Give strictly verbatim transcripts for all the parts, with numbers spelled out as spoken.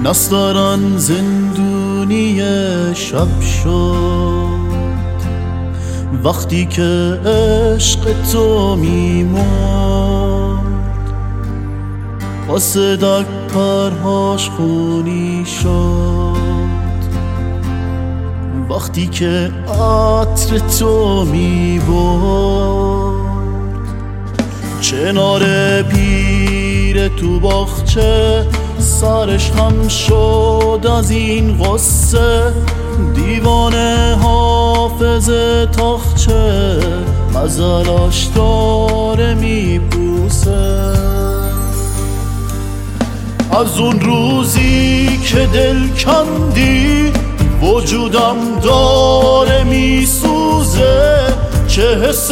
نستارن زندونی شب شد وقتی که عشق تو میمرد، با صدک پرهاش خونی شد وقتی که عطر تو میبرد. چنار پیر تو باغچه سرش خم شد از این غصه، دیوانه حافظ تاخچه غزلاش داره میپوسه. از اون روزی که دل کندی وجودم داره میسوزه، چه حس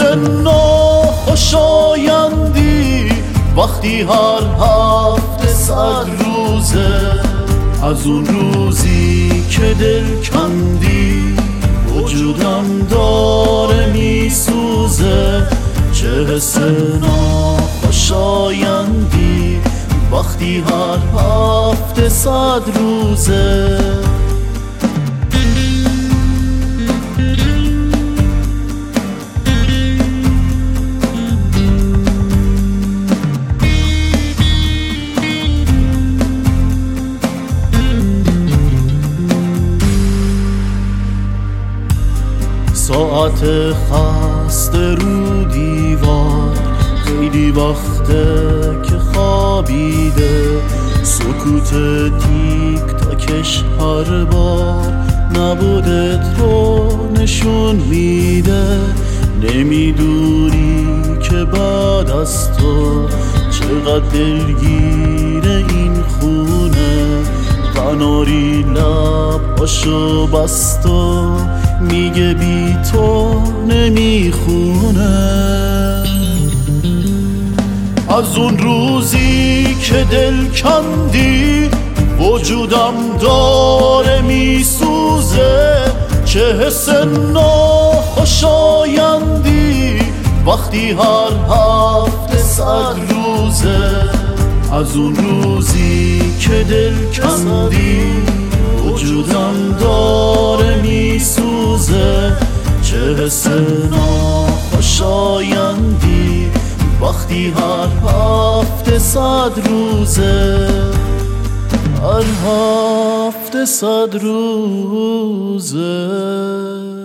ناخوشایندی وقتی هر هفته صد روزه. از اون روزی که دل کندی وجودم داره میسوزه، چه حس ناخوشایندی وقتی هر هفته صد روزه. ساعت خسته رو دیوار خیلی وقته که خوابیده، سکوت تیک تاکش هر بار نبودت رو نشون میده. نمیدونی که بعد از تو چقدر دلگیر این خونه، قناری لباشو بست و میگه بی تو نمیخونه. از اون روزی که دل کندی وجودم داره میسوزه، چه حس ناخوشایندی وقتی هر هفته صد روزه. از اون روزی که دل کندی وجودم داره میسوزه، چه حس ناخوشایندی وقتی هر هفته صد روزه. هر هفته صد روزه.